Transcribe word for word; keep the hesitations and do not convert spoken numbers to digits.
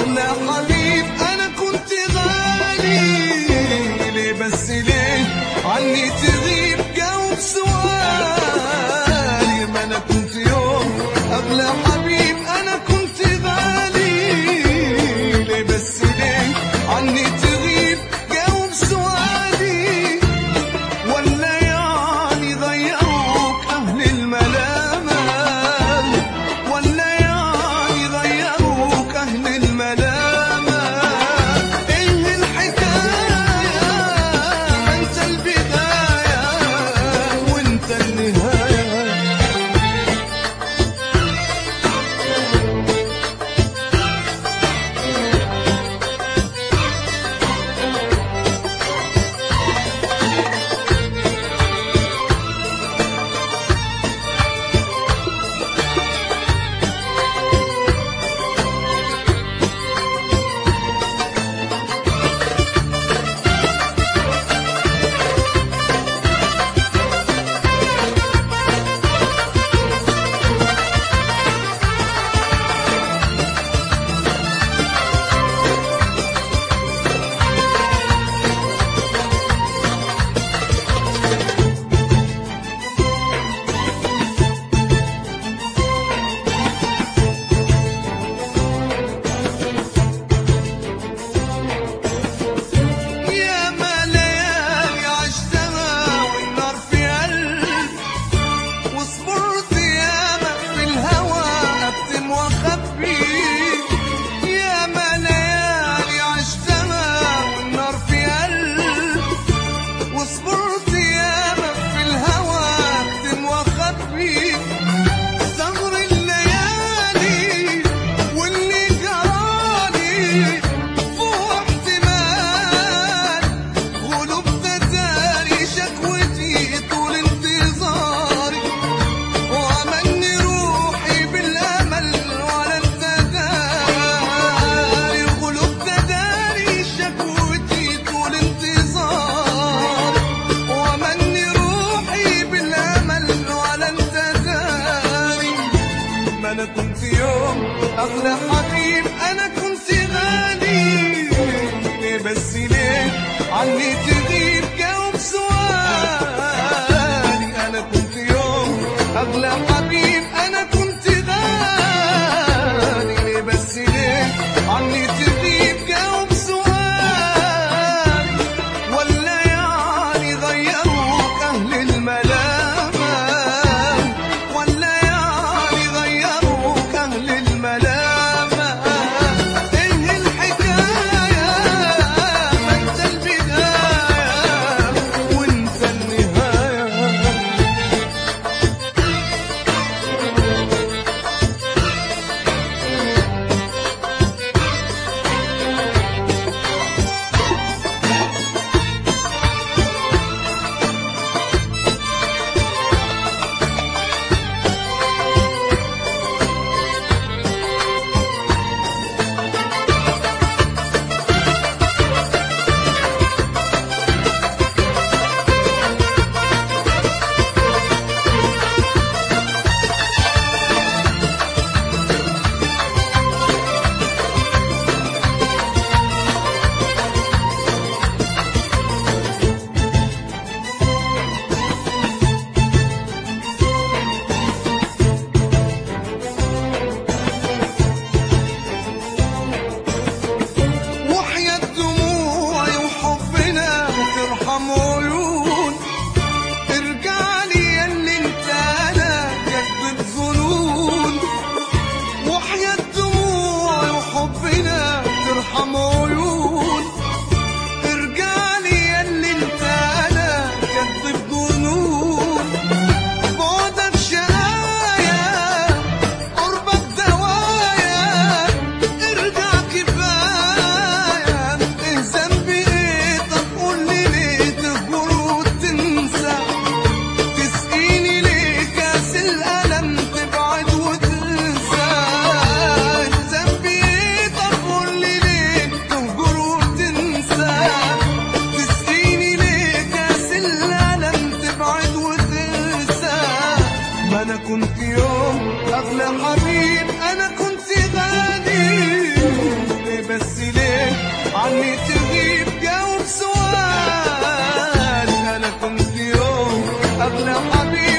أغلى حبيب أنا كنت غالي، ليه بس ليه عني تغيب؟ جاوب سؤالي. ما أنا كنت يوم أغلى حبيب أنا كنت غالي، ليه بس ليه عني تغيب؟ جاوب سؤالي. ولا يعني ضيعوك أهل الملامة، ولا يعني ضيعوك أهل الملامة؟ إيه الحكاية؟ ما أنت البداية وأنت النهاية. أنا كنت يوم أغلى حبيب أنا كنت غالي، ليه بس ليه عني تغيب؟ جاوب سؤالي. أنا كنت يوم أغلى حبيب أنا كنت غالي، ليه بس ليه عني تغيب؟ جاوب سؤالي. ولا يعني غيروك أهل الملامة، ولا يعني غيروك أهل الملامة؟ إيه الحكاية؟ ما أنت البداية وأنت النهاية. كنت يوم أغلى حبيب أنا كنت غالي، بس ليه عني تغيب؟ جاوب سؤال. أنا كنت يوم أغلى حبيب